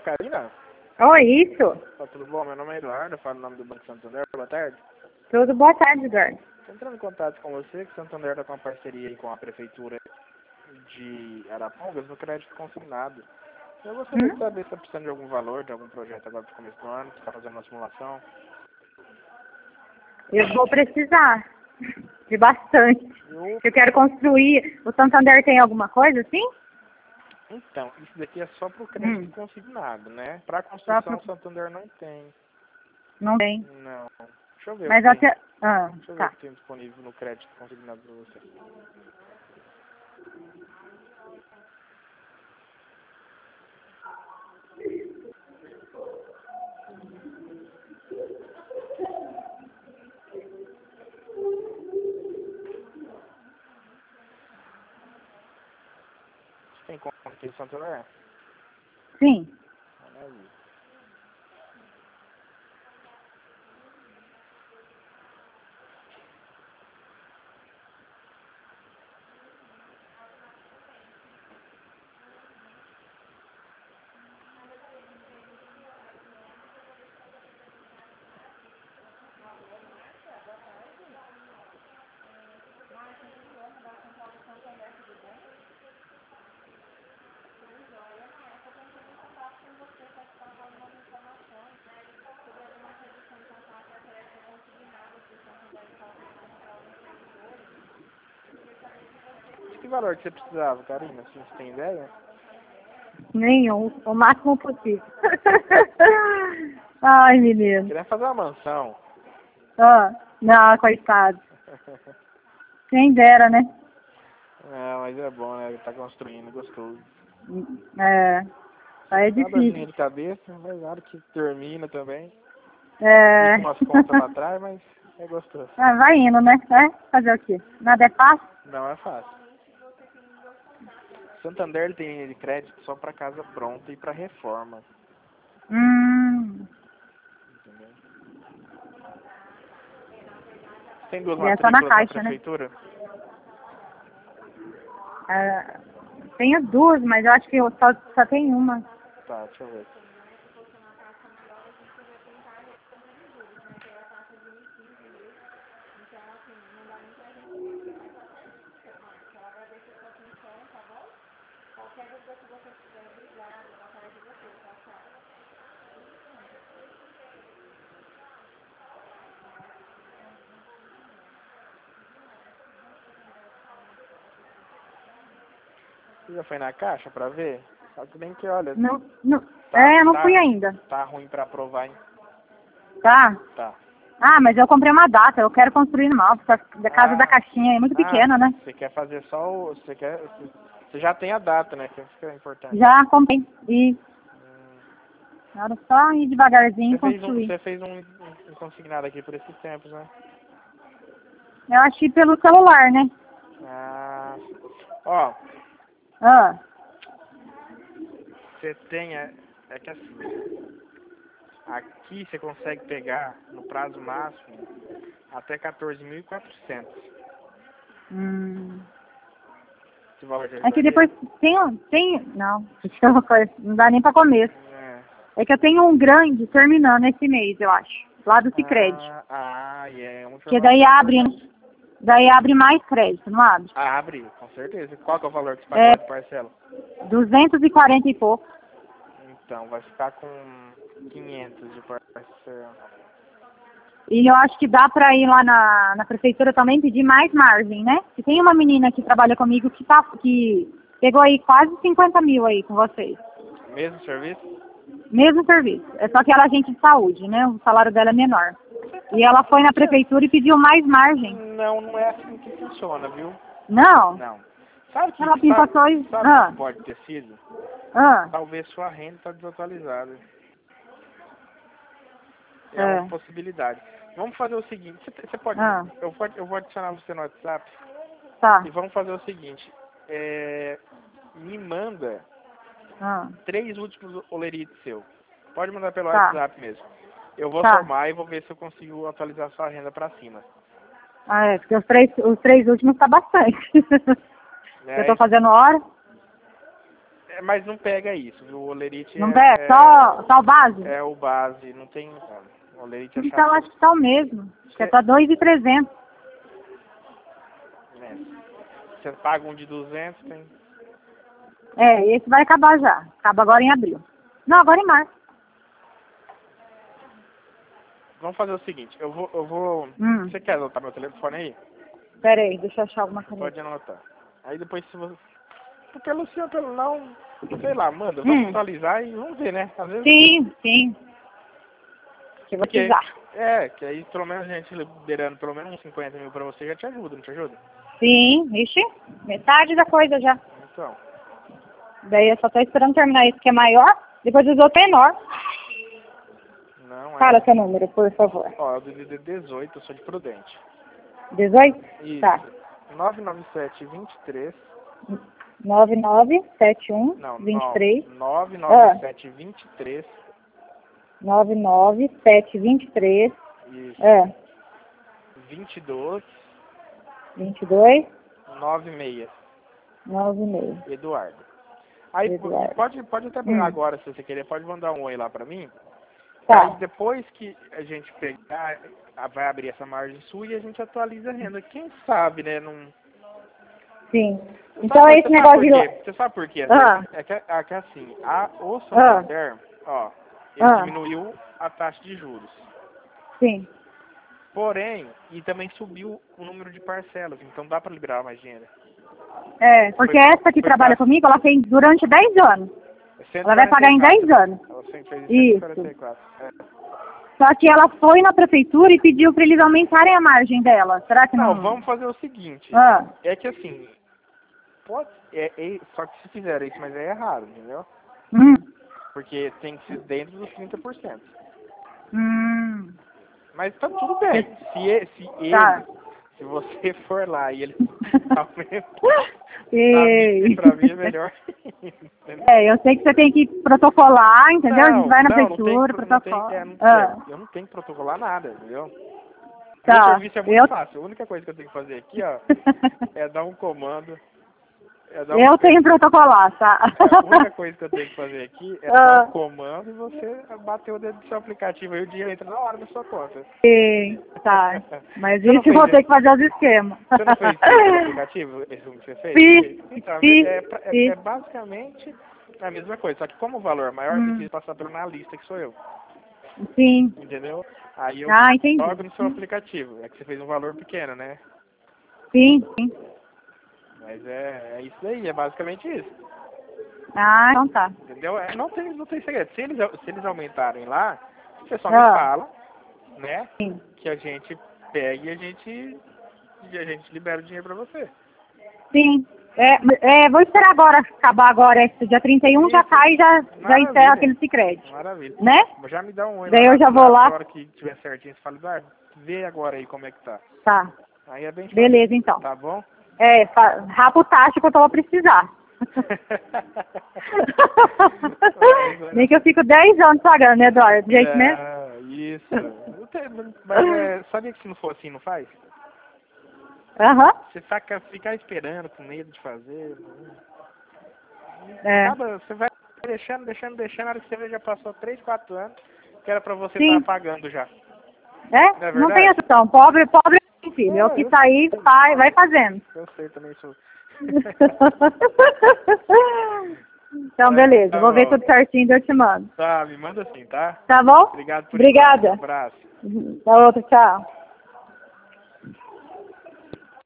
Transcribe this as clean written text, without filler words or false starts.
Karina? Oi, isso? Tá tudo bom? Meu nome é Eduardo, eu falo o nome do Banco Santander. Boa tarde. Tudo, boa tarde, Eduardo. Tô entrando em contato com você, que o Santander está com uma parceria aí com a Prefeitura de Arapongas no crédito consignado. Eu gostaria de saber se está precisando de algum valor, de algum projeto agora para o começo do ano, se está fazendo uma simulação. Eu vou precisar de bastante. Eu quero construir. O Santander tem alguma coisa assim? Então, isso daqui é só para o crédito consignado, né? Para a construção, o Santander não tem. Não tem. Não. Deixa eu ver Mas o que tem. até... Deixa eu ver o tá. que tem disponível no crédito consignado para você. Você tem conta aqui no Santander? Sim. Maravilha. Que valor que você precisava, Karina? Assim, você tem ideia? Nenhum. O máximo possível. Ai, menino. Queria fazer uma mansão. Não, coitado. Quem dera, né? É, mas é bom, né? Tá construindo, gostoso. Aí é Dá uma dorzinha difícil. de cabeça, mas na hora que termina também. É. Fica umas contas pra trás, mas é gostoso. Vai indo, né? Fazer o quê? Nada é fácil? Não é fácil. Santander ele tem linha de crédito só pra casa pronta e pra reforma. Entendeu? Tem duas E é só na matrículas na caixa, né? prefeitura? Tenho duas, mas eu acho que eu só tem uma. Tá, deixa eu ver. Você já foi na caixa pra ver? Só que bem que, olha, Não, eu não fui ainda. tá ruim pra aprovar, hein? Tá? Tá. Mas eu comprei uma data, eu quero construir nova, porque a casa da caixinha é muito pequena, né? Você quer fazer só o... Você já tem a data, né? Que isso que é importante. Já comprei. E era só ir devagarzinho e construir. Você fez um consignado aqui por esses tempos, né? Eu achei pelo celular, né? Ó, você tem... É que assim... Aqui você consegue pegar, no prazo máximo, até 14.400. Esse valor de É que depois não, isso é uma coisa, não dá nem pra comer. É que eu tenho um grande terminando esse mês, eu acho, lá do Sicredi. Que daí abre mais crédito, não abre? Abre, com certeza. Qual que é o valor que você paga de parcela? 240 e pouco. Então, vai ficar com 500 de parcela. E eu acho que dá pra ir lá na prefeitura também pedir mais margem, né? E tem uma menina que trabalha comigo que pegou aí quase 50 mil aí com vocês. Mesmo serviço? Mesmo serviço. É só que ela é agente de saúde, né? O salário dela é menor. E ela foi na prefeitura e pediu mais margem. Não é assim que funciona, viu? Não? Não. Sabe que, Ela passou e... sabe que pode ter sido? Talvez sua renda está desatualizada. É uma possibilidade. Vamos fazer o seguinte, você pode... Eu vou adicionar você no WhatsApp. Tá. E vamos fazer o seguinte. Me manda 3 últimos olerites seu. Pode mandar pelo WhatsApp mesmo. Eu vou somar e vou ver se eu consigo atualizar sua renda pra cima. Porque os três últimos tá bastante. Eu tô fazendo hora. Mas não pega isso, viu? O olerite não pega? Só o base? É o base, não tem... O olerite é então acho que tá o mesmo. Acho que tá 2.300. Você paga um de 200, tem... Esse vai acabar já. Acaba agora em abril. Não, agora em março. Vamos fazer o seguinte, eu vou... Você quer anotar meu telefone aí? Pera aí, deixa eu achar alguma coisa. Pode anotar. Aí depois se você... Pelo sim ou pelo não, sei lá, manda, vamos atualizar e vamos ver, né? Às vezes... Sim. Que vou precisar. Que aí pelo menos a gente liberando pelo menos uns 50 mil pra você já te ajuda, não te ajuda? Sim, ixi, metade da coisa já. Então. Daí eu só tô esperando terminar esse que é maior, depois os outros é menor. Não, Fala seu número, por favor. Ó, é o DDD 18, eu sou de Prudente. 18? Isso. Tá. 99723 9971 Não, 23 99723 99723 Isso. 22 96 Eduardo. Aí pode até pegar agora, se você querer, pode mandar um oi lá pra mim. Tá. Aí depois que a gente pegar, vai abrir essa margem sua e a gente atualiza a renda. Quem sabe, né? Não... Sim. Então esse negócio de... Você sabe por quê? É que assim, o Santander, ele diminuiu a taxa de juros. Sim. Porém, e também subiu o número de parcelas, então dá para liberar mais dinheiro. Porque essa que trabalha comigo, ela fez durante 10 anos. Ela vai pagar em 10 anos. Ela fez em 144. Só que ela foi na prefeitura e pediu para eles aumentarem a margem dela. Será que não? Não, vamos fazer o seguinte. É que assim, só que se fizerem isso, mas é errado, entendeu? Porque tem que ser dentro dos 30%. Mas tá tudo bem. Se você for lá e ele aumentar, pra mim é melhor. Eu sei que você tem que protocolar, entendeu? A gente vai na prefeitura, protocola. Eu não tenho que protocolar nada, entendeu? Tá. Meu serviço é muito fácil. A única coisa que eu tenho que fazer aqui, é dar um comando. Eu tenho que protocolar, tá? A única coisa que eu tenho que fazer aqui é dar um comando e você bater o dedo do seu aplicativo e o dinheiro entra na hora na sua conta. Sim, tá. Mas isso eu vou ter que fazer os esquemas. Você não fez isso no aplicativo? Esse que você fez? Fiz. Então, é basicamente a mesma coisa. Só que como o valor é maior, você quis passar pelo analista, que sou eu. Sim. Entendeu? Aí eu jogo no seu aplicativo. É que você fez um valor pequeno, né? Sim. Mas é isso daí, é basicamente isso. Então tá. Entendeu? Não tem segredo. Se eles aumentarem lá, você só me fala, né? Sim. Que a gente pega e a gente libera o dinheiro pra você. Sim. Vou esperar agora, acabar agora, esse dia 31, já cai e já encerra aquele Sicredi. Maravilha. Né? Já me dá um oi. Daí eu já vou lá. Na hora que tiver certinho, você fala, Eduardo, vê agora aí como é que tá. Tá. Aí é bem fácil. Beleza, então. Tá bom? Rapa o taxa que eu tô a precisar. Nem que eu fico 10 anos pagando, né, Eduardo? Do jeito mesmo? Isso. Mas sabia que se não for assim, não faz? Você ficar esperando, com medo de fazer. Você vai deixando, na hora que você vê, já passou 3, 4 anos, que era pra você estar pagando já. Não tem exceção. Pobre, filho. É o que sair, vai fazendo. Eu sei, também sou. Então, beleza. Vou ver tudo certinho e eu te mando. Tá, me manda assim, tá? Tá bom? Obrigado por Obrigada. Um abraço. Tá outro, tchau.